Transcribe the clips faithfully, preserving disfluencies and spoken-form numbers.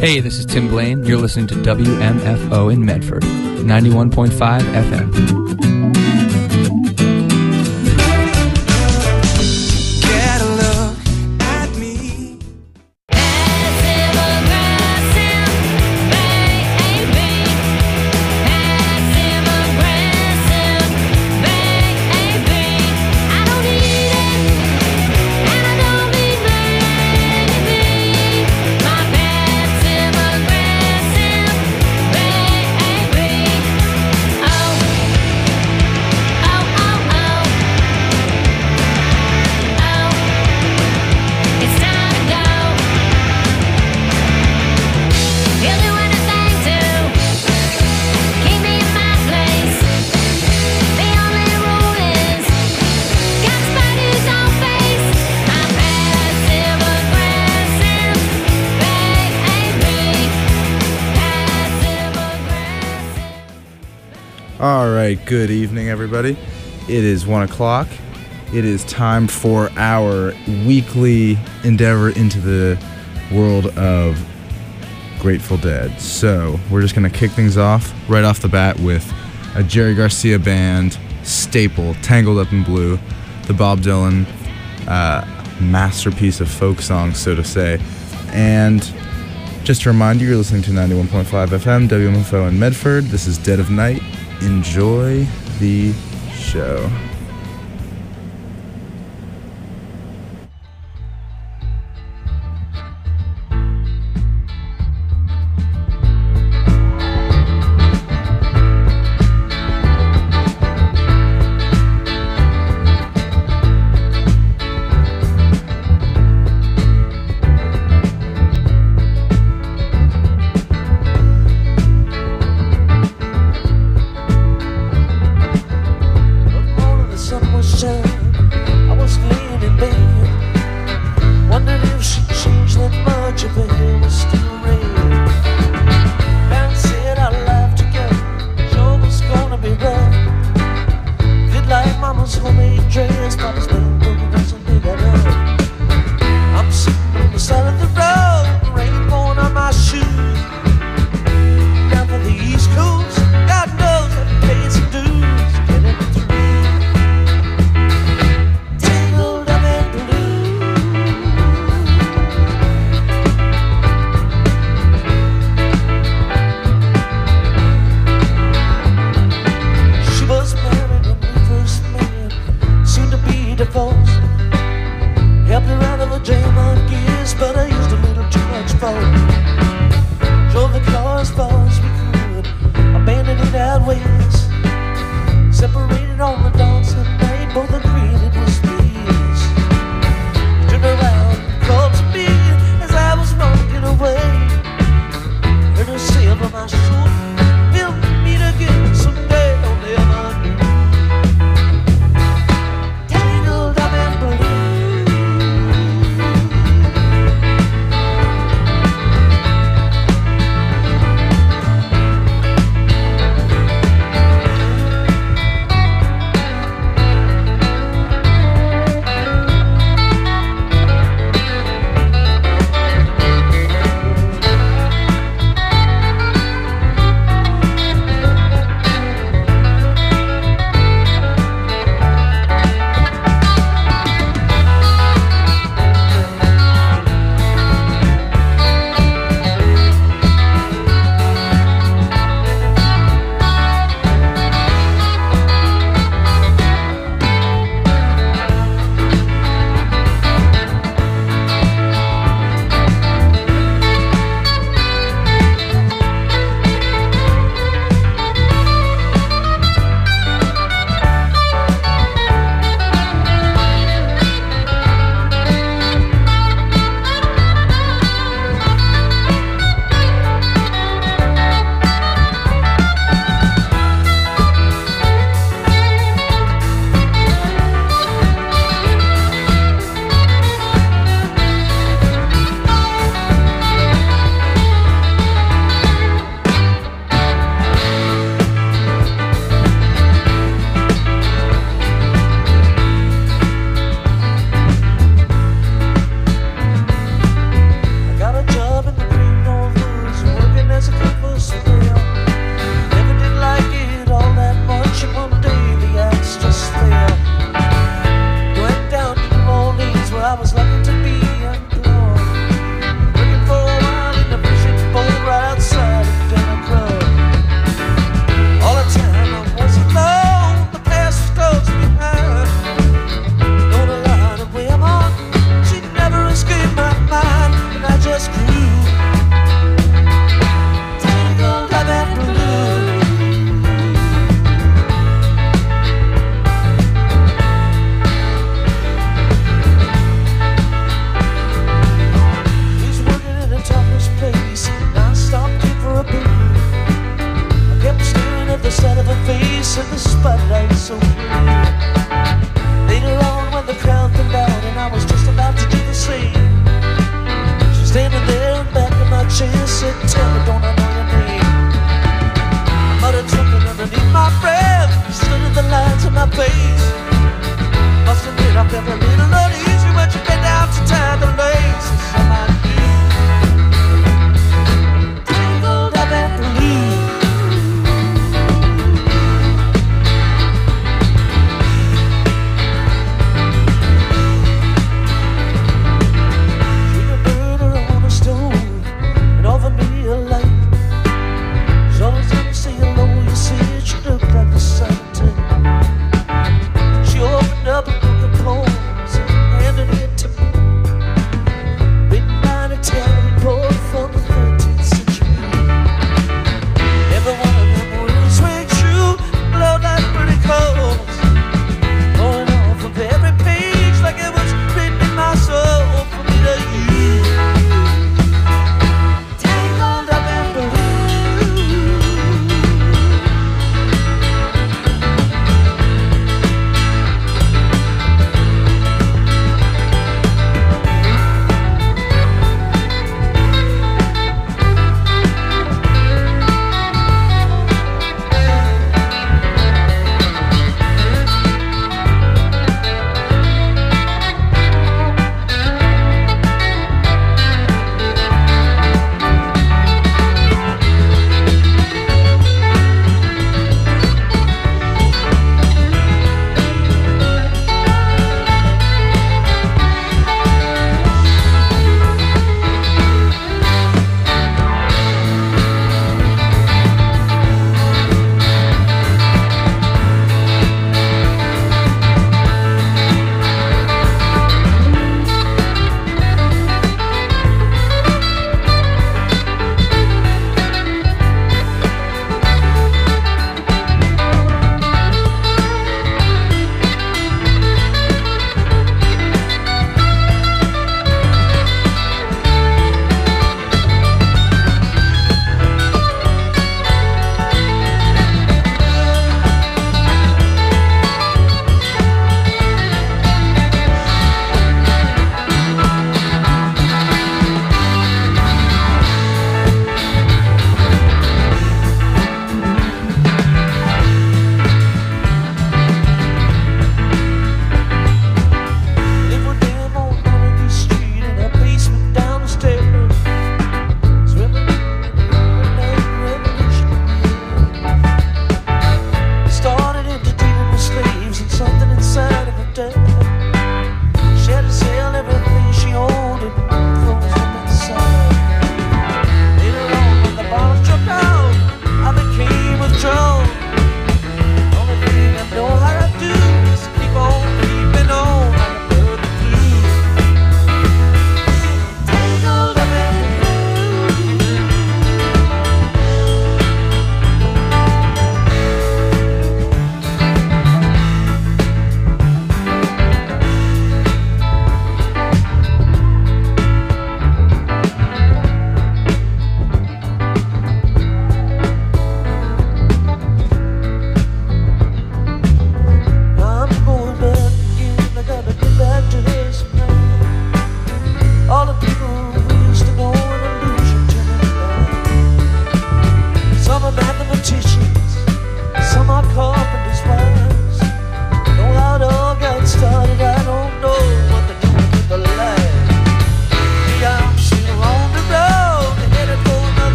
Hey, this is Tim Blaine. You're listening to W M F O in Medford, ninety-one point five F M. All right, good evening, everybody. It is one o'clock. It is time for our weekly endeavor into the world of Grateful Dead. So we're just going to kick things off right off the bat with a Jerry Garcia band staple, Tangled Up in Blue, the Bob Dylan uh, masterpiece of folk songs, so to say. And just to remind you, you're listening to ninety-one point five F M, W M F O in Medford. This is Dead of Night. Enjoy the show. Tangled up in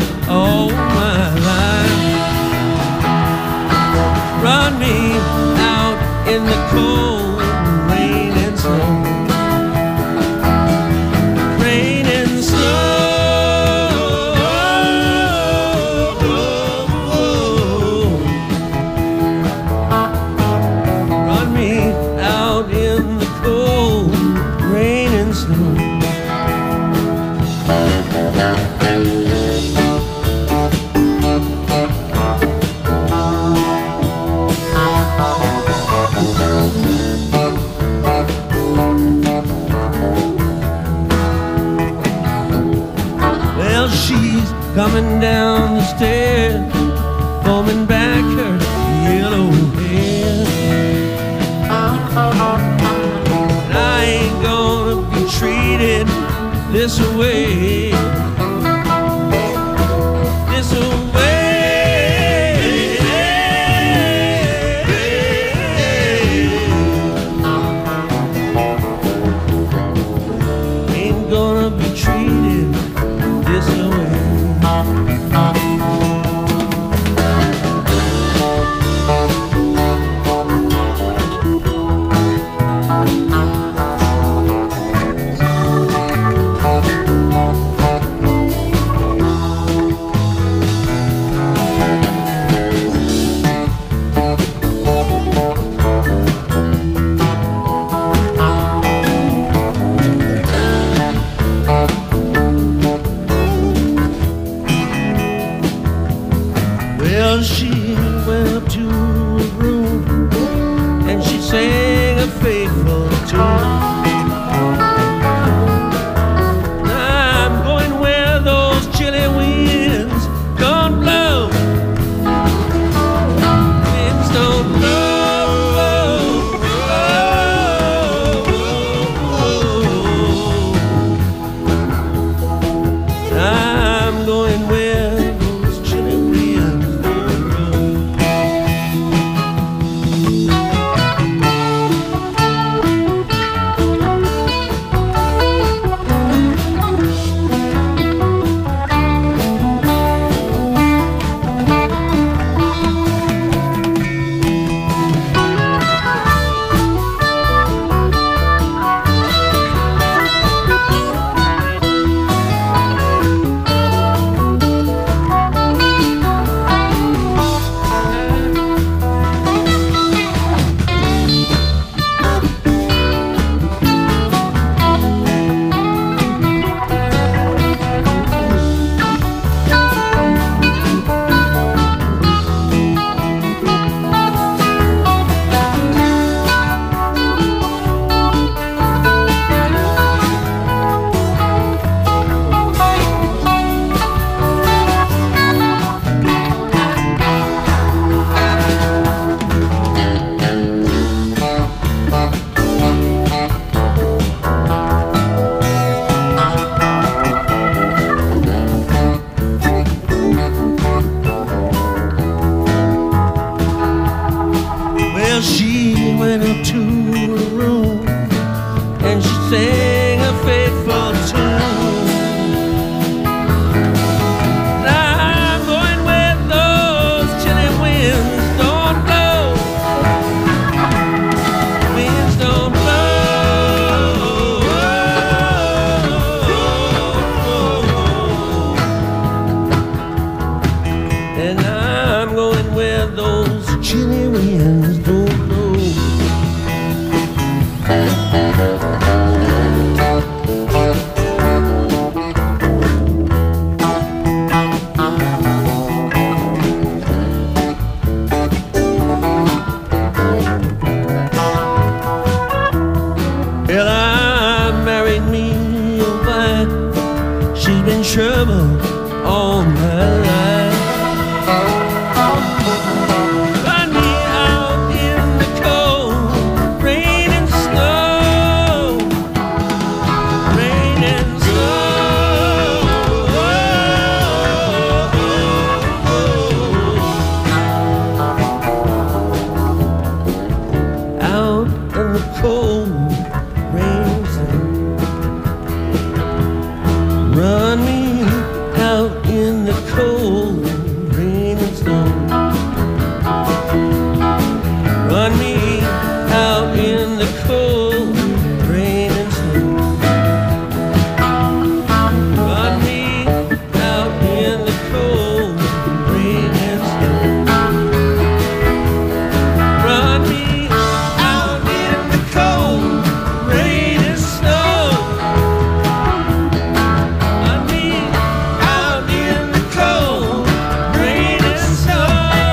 all my life. Run me out in the cold rain and snow. Rain and snow. Run me out in the cold rain and snow. Well, she's coming down the stairs, combing back her yellow hair. And I ain't gonna be treated this way, this way. Ain't gonna be treated this way. Well, she went up to her room and she sang a faithful tune. I'm going where those chilly winds don't blow. Winds don't blow. I'm going where those chilly winds don't blow. Well, she went up to her room and she sang a faithful tune. I'm going where those chilly winds don't blow. Winds don't blow. And I'm going where those chilly winds don't blow. Well, I married me a wife. She's been trouble all my life. Run me out in the cold rain and snow. Rain and snow. Out in the cold rain and snow. Run me out in the cold cold rain and snow. Run me out in the cold rain and snow. Run me out in the cold rain and snow. Run me out in the cold rain and snow.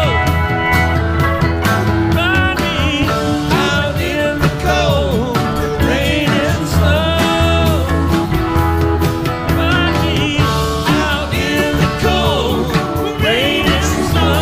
Run me out in the cold rain and snow. Run me out in the cold rain and snow.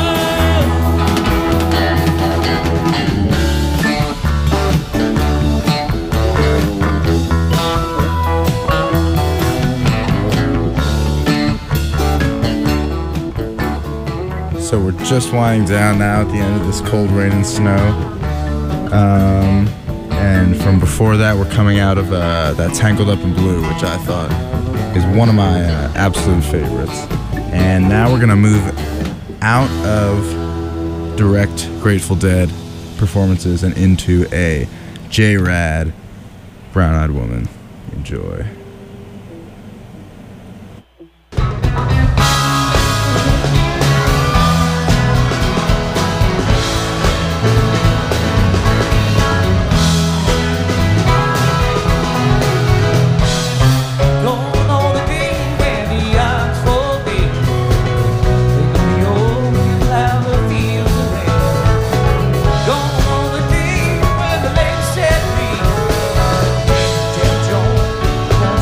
So we're just winding down now at the end of this cold rain and snow. Um, and from before that, we're coming out of uh, that Tangled Up in Blue, which I thought is one of my uh, absolute favorites. And now we're going to move out of direct Grateful Dead performances and into a J-Rad Brown Eyed Woman. Enjoy. Gone on the day when the odds forbid, taking me over how it feels away. Gone on the day when the lady said me, Jeff Jones,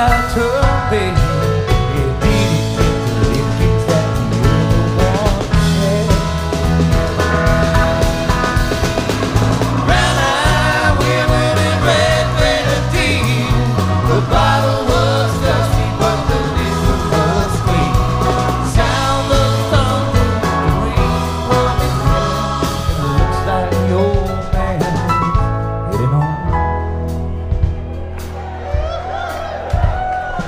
got to be. Yeah, beat it till it gets that you want. Brown-eyed women in red grenadine. The bottle was dusty, but the liquor was sweet. Sound of thunder, the rain running down. It looks like the old man heading home.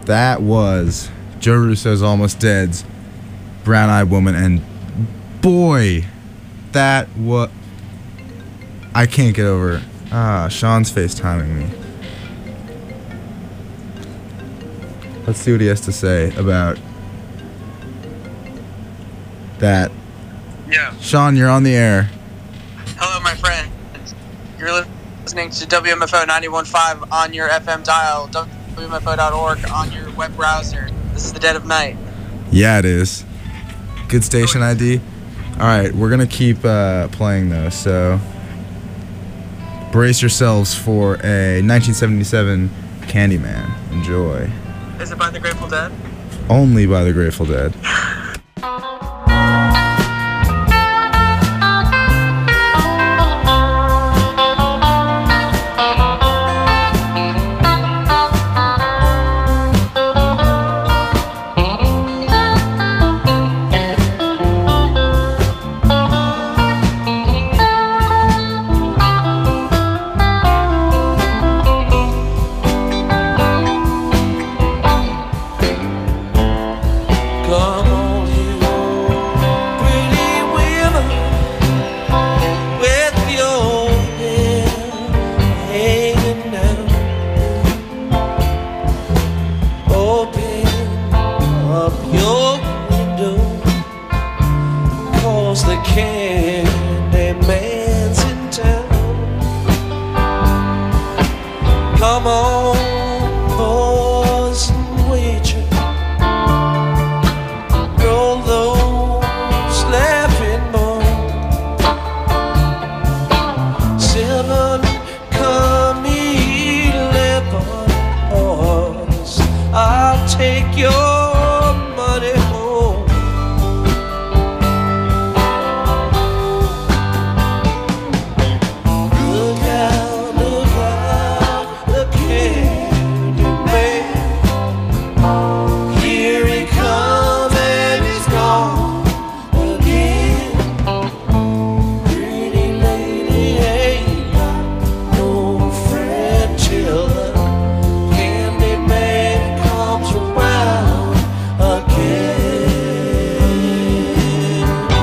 That was Joe Russo's Almost Dead's Brown Eyed Woman, and boy, that what I can't get over. Ah, Sean's FaceTiming me. Let's see what he has to say about that. Yeah. Sean, you're on the air. Hello, my friend. You're listening to W M F O ninety-one point five on your F M dial, W M F O dot org on your web browser. This is the dead of night. Yeah, it is. Good station I D. All right, we're going to keep uh, playing, though, so brace yourselves for a nineteen seventy-seven Candyman. Enjoy. Is it by the Grateful Dead? Only by the Grateful Dead. Come on, you pretty women, with your hair hanging down. Open up your window, 'cause the candy man's in town. Come on, boys and waitresses, roll those laughing bones. Seven, come eleven, boys, I'll take your money home. Look out, look out, the candy man. Here he comes and he's gone again. Pretty lady ain't got no friend till the candy man comes around again.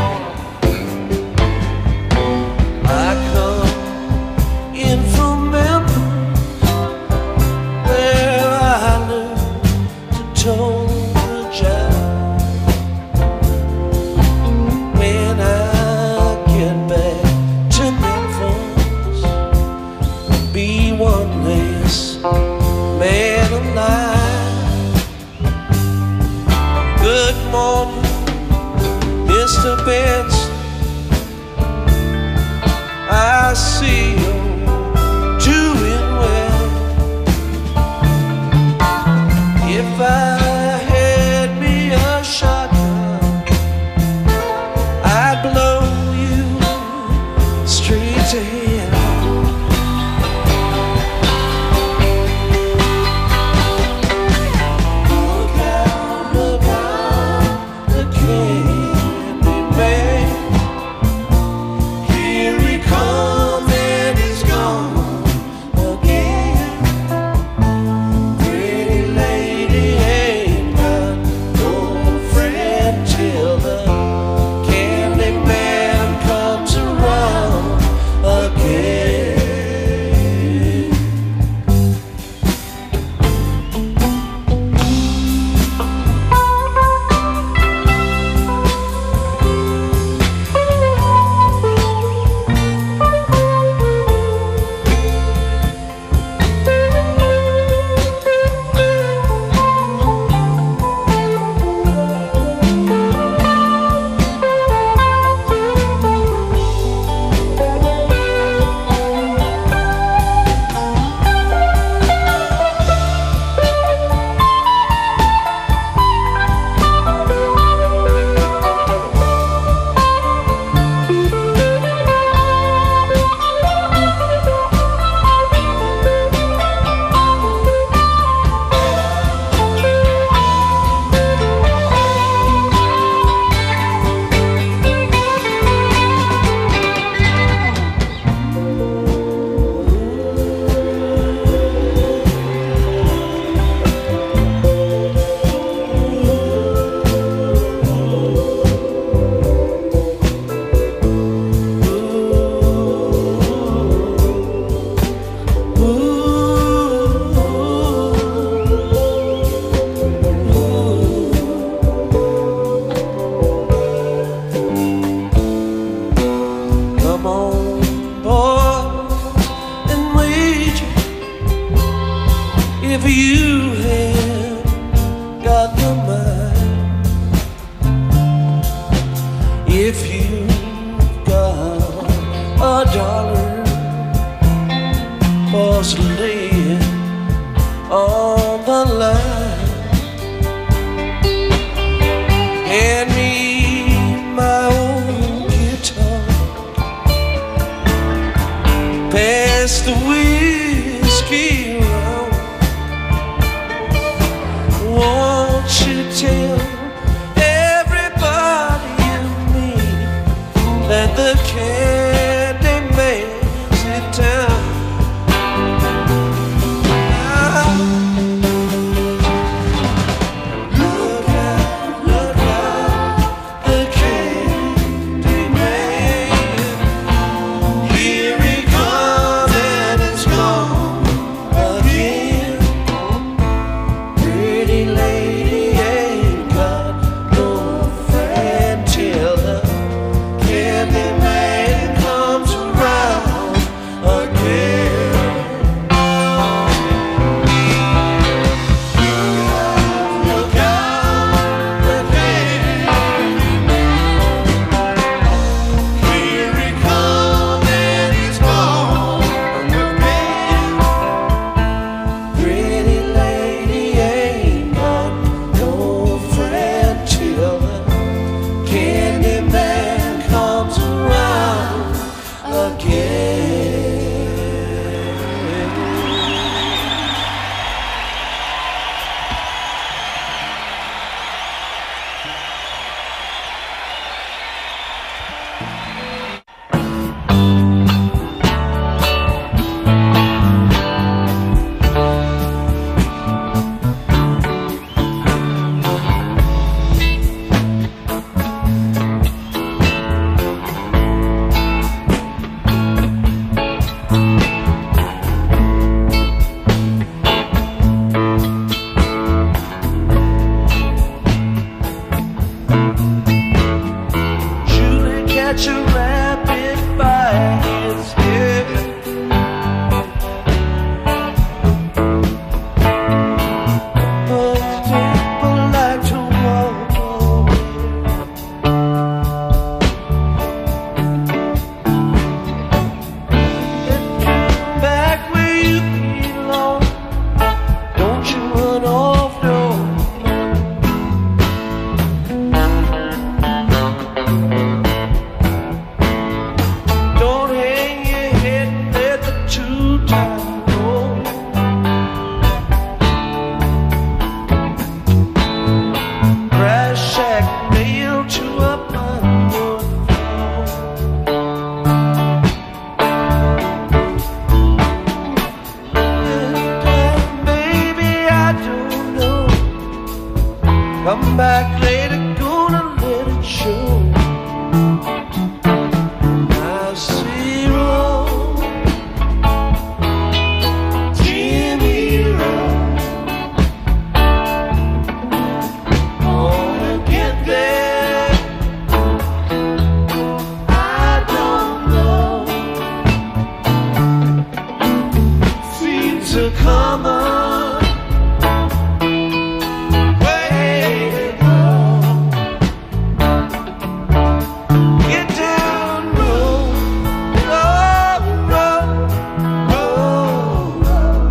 I come in from Memphis, where I learned to toe the jive. When I get back to Memphis, be one less man alive. Good morning, Mister Benson. I see you doing well. If I had me a shotgun, I'd blow you straight to hell. Look out, look out, the candy man. Here he comes and he's gone. tell everybody you meet that the candy man's in town. Look out, look out, the candy man. Here he comes and it's gone again. Pretty lady ain't got no friend till the candy man comes around again. Look out, the candy man. Here he comes and he's gone again. Pretty lady ain't got no friend till the candy man comes around again. Julie catch a rabbit by his hair. Most people like to walk away. And come back where you belong. Don't you run off, no. Don't hang your head and let the two-time roll. Brass shack nailed to a plywood floor. And baby, I don't know. Come back later, gonna let it show. I see roll, Jimmy roll. Gonna get there, I don't know. Seems a common way to go. Get down, roll, roll, roll, roll, roll.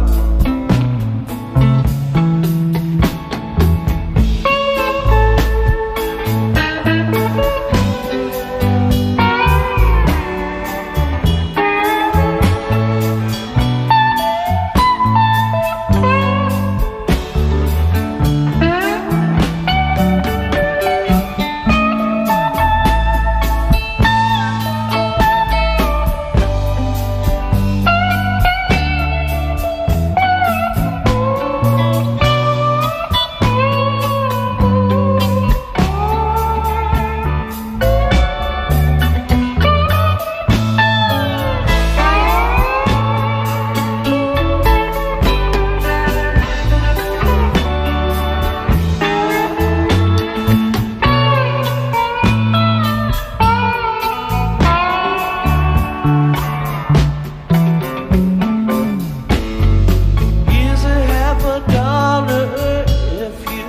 Here's a half a dollar if you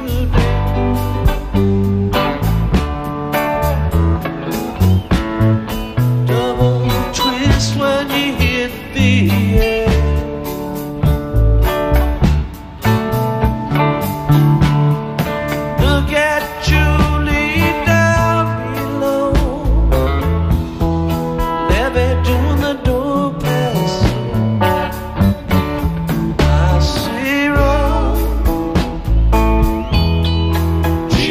dare. Double twist when you hit the air. Look at Julie down below. Levy doing the door pass. I see roll,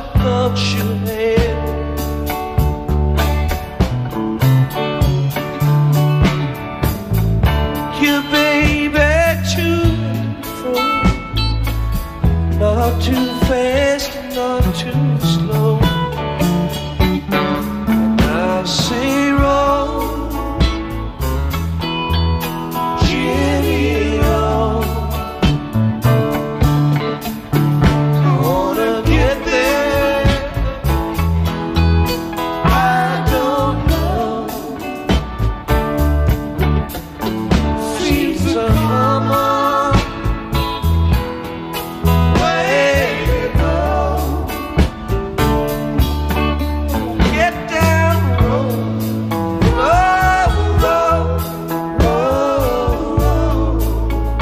coat you had. You baby too full, not too fast and not too slow. And I say roll, Jimmy roll. I wanna get there, I don't know. Seems a hummer, way to go. Get down the road, road, road, road, road.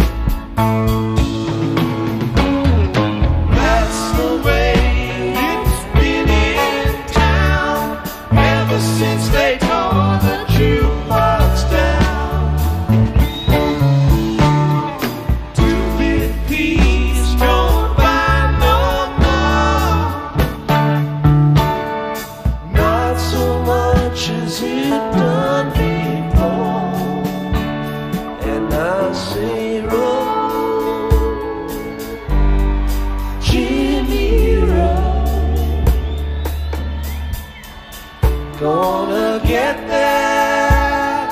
That's the way it's been in town ever since they tore the jukebox down. Two-bit piece don't buy no more, not so much as it done before. And I say roll, Jimmy roll. Gonna get there,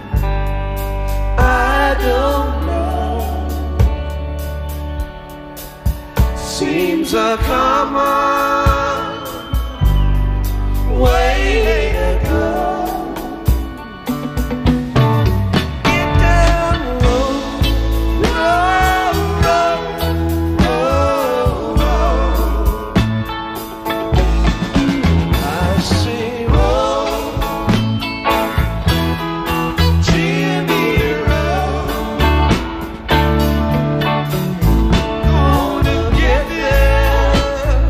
I don't know. Seems a common way to go. Get down the road, road, road, road, road. I say roll, Jimmy roll. Gonna get there,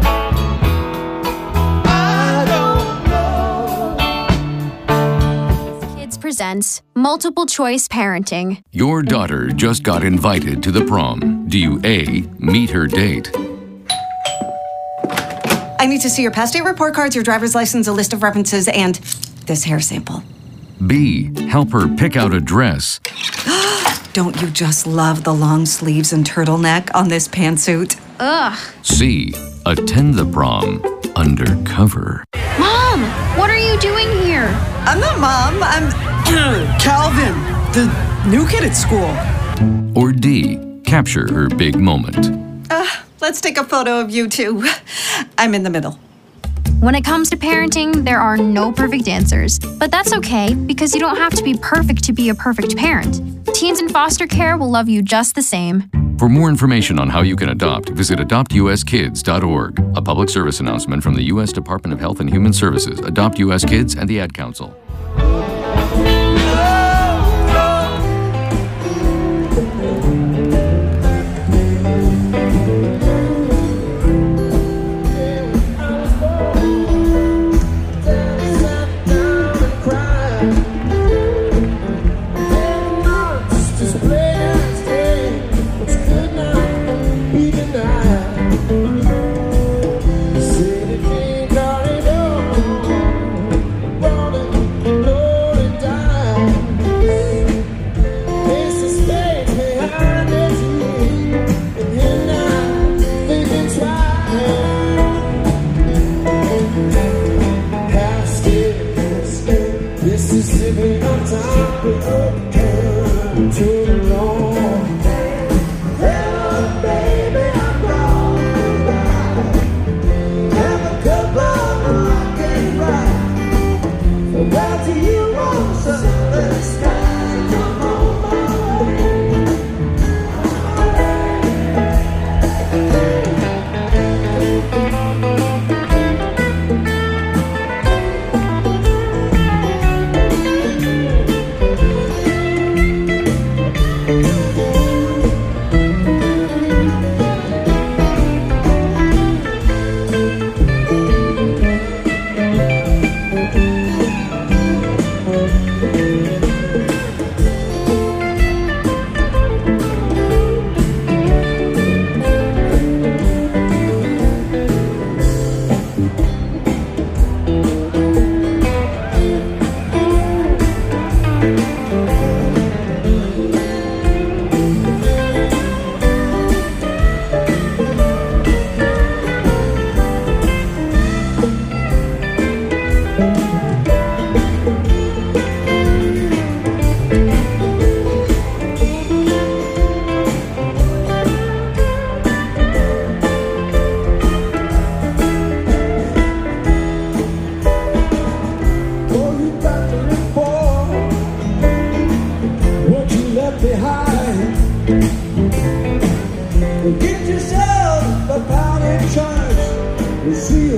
I don't know. Kids presents Multiple Choice Parenting. Your daughter just got invited to the prom. Do you A, meet her date? I need to see your past date report cards, your driver's license, a list of references, and this hair sample. B, help her pick out a dress? Don't you just love the long sleeves and turtleneck on this pantsuit? Ugh. C, attend the prom undercover? Mom, what are you doing here? I'm not mom, I'm Calvin, the new kid at school. Or D, capture her big moment? Uh, let's take a photo of you two. I'm in the middle. When it comes to parenting, there are no perfect answers. But that's okay, because you don't have to be perfect to be a perfect parent. Teens in foster care will love you just the same. For more information on how you can adopt, visit adopt u s kids dot org. A public service announcement from the U S Department of Health and Human Services, Adopt U S Kids, and the Ad Council.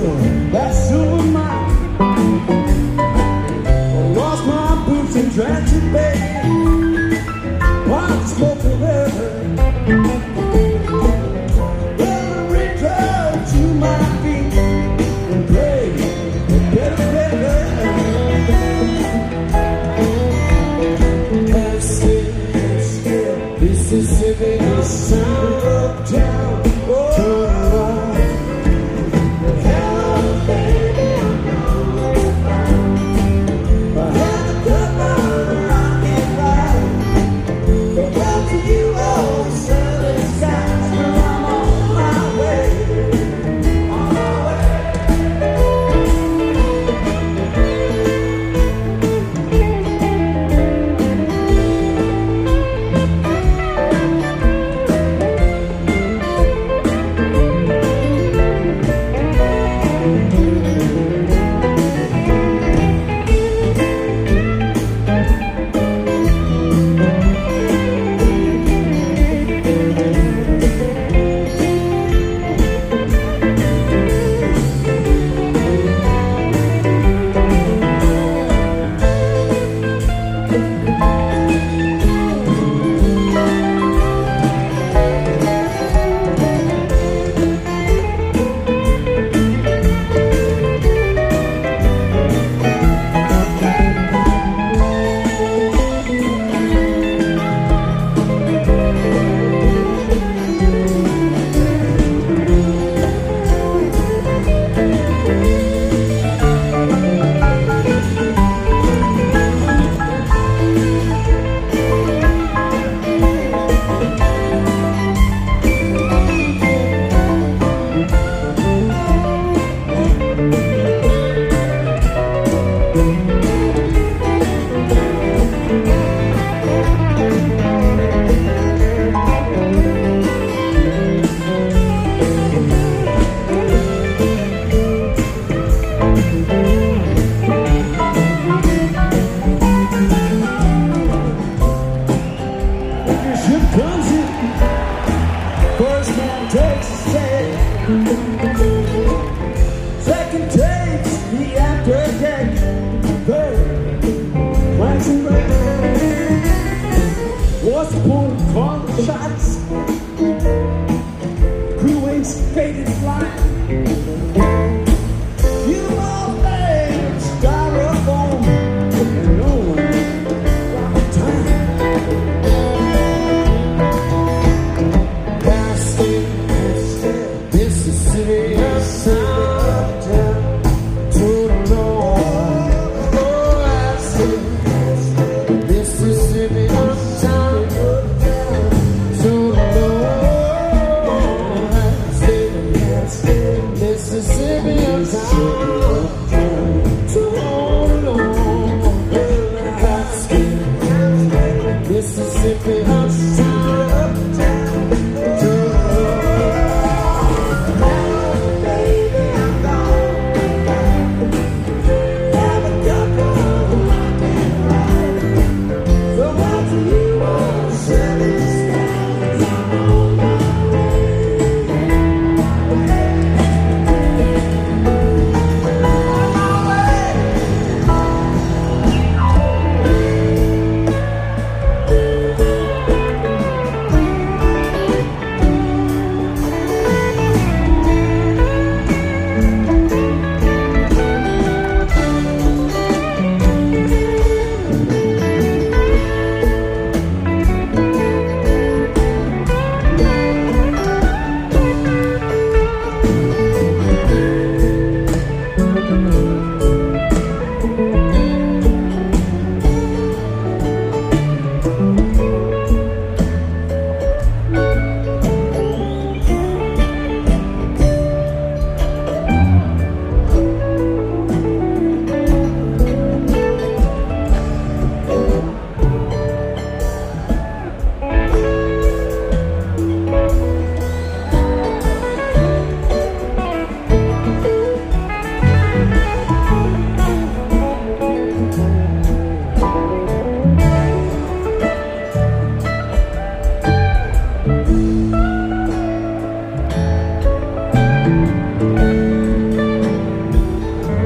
feel that silver mine. I lost my boots and dragged to bed. Pot smoking river. Well, return to my feet and pray and get better. And still, still, Mississippi, the sound of town.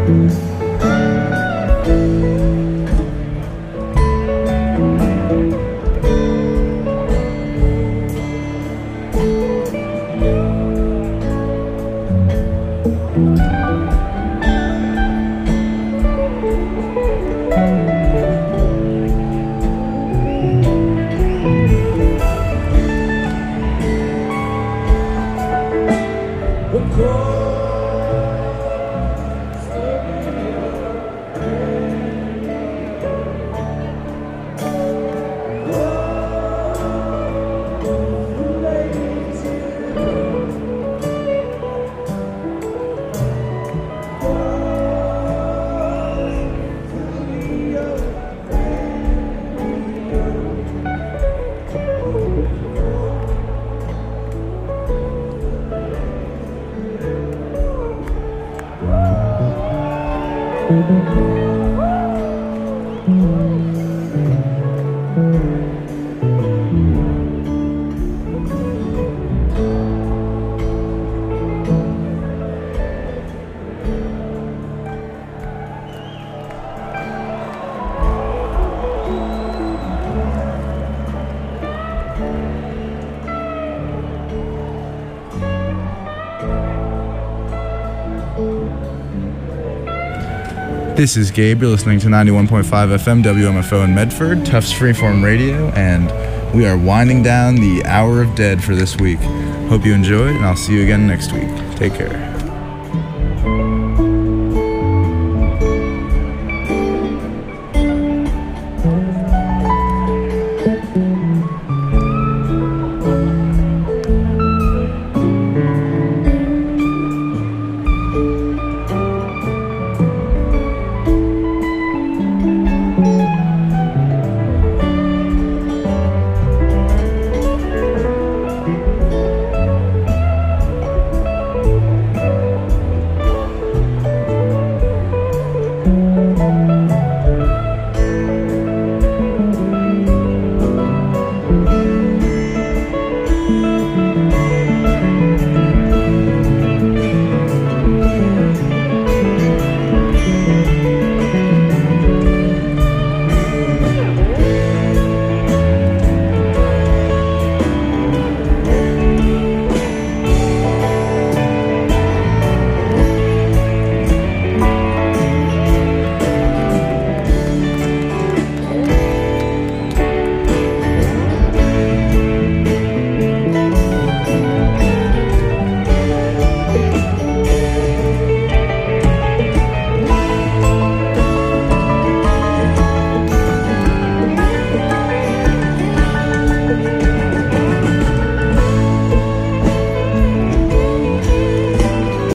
This is Gabe. You're listening to ninety-one point five F M W M F O in Medford, Tufts Freeform Radio, and we are winding down the Hour of Dead for this week. Hope you enjoyed, and I'll see you again next week. Take care.